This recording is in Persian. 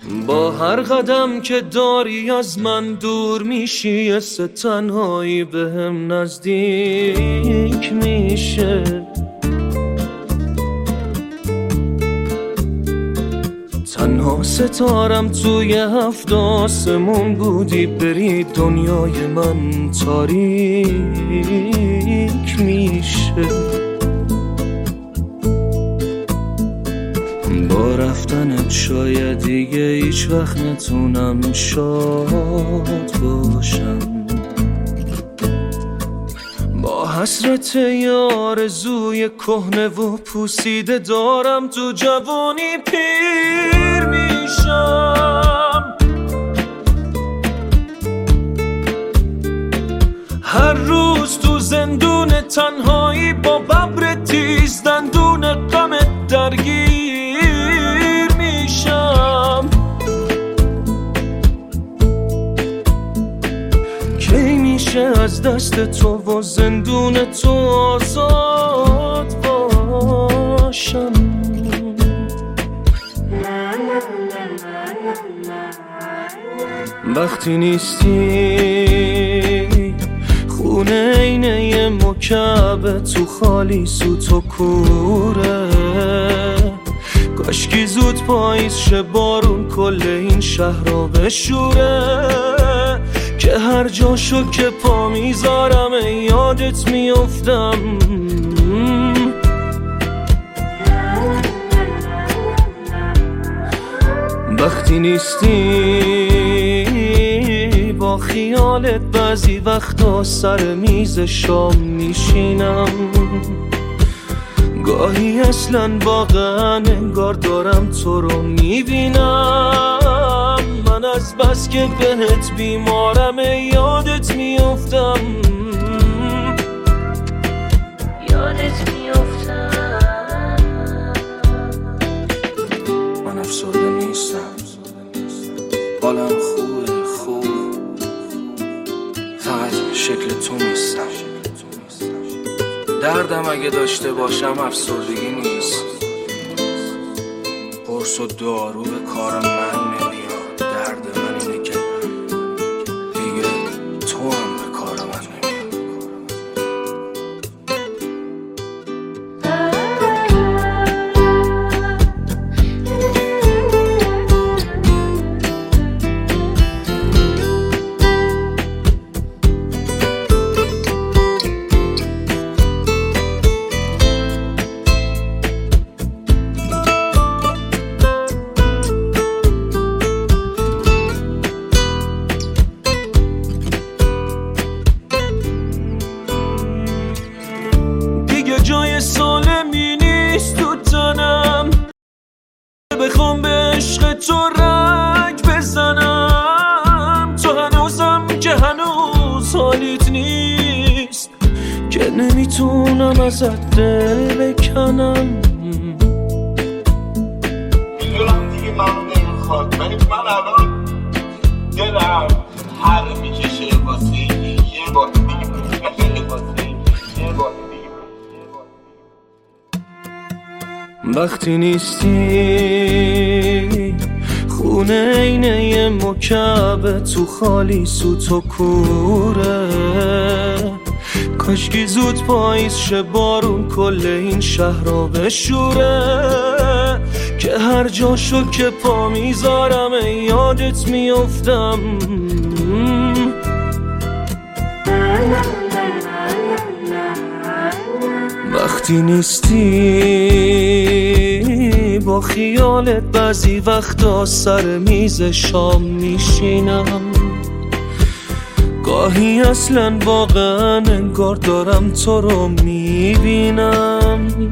با هر قدم که داری از من دور میشی، حس تنهایی بهم نزدیک میشه. تنها ستارم توی هفت آسمون بودی، بری دنیای من تاریک میشه. با رفتنت شاید دیگه هیچ وقت نتونم شاد باشم. با حسرت یه آرزوی کهنه و پوسیده دارم تو جوانی پیر میشم. هر روز تو زندون تنهایی با ببر تیز دندون غم درگیر میشم. کی میشه از دست تو و زندون تو آزاد باشم؟ وقتی نیستی خونه اینه یه مکعب تو خالی سوت و کوره. کاشکی زود پاییز شه بارون کل این شهر را بشوره، که هر جاشو که پا میذارم یادت میافتم. وقتی نیستی با خیالت بعضی وقتا سر میز شام میشینم. گاهی اصلا واقعا انگار دارم تو رو میبینم. من از بس که بهت بیمارم یادت میافتم. یادت میافتم. من افسرده نیستم، حالم خوبه، خوب، فقط شکل تو نیستم. دردم اگه داشته باشم افسردگی نیست، قرص و دارو به کار من نمیاد. درد من اینه که دیگه تو هم به کار من نمیاد. جای سالمی نیست تو تنم، بخوام به عشق تو رنگ بزنم. تو هنوزم که هنوز حالیت نیست، که نمیتونم ازت دل بکنم. میدونم دیگه من نمیخواد، ولی من الان دلم هر میکشه واسه یه بار دیگه. وقتی نیستی خونه اینه یه مکعب تو خالی سوت و کوره. کاشکی زود پاییز شه بارون کل این شهر را بشوره، که هر جاشو که پا میذارم یادت میافتم. وقتی نیستی با خیالت بعضی وقتا سر میز شام میشینم. گاهی اصلا واقعا انگار دارم تو رو میبینم.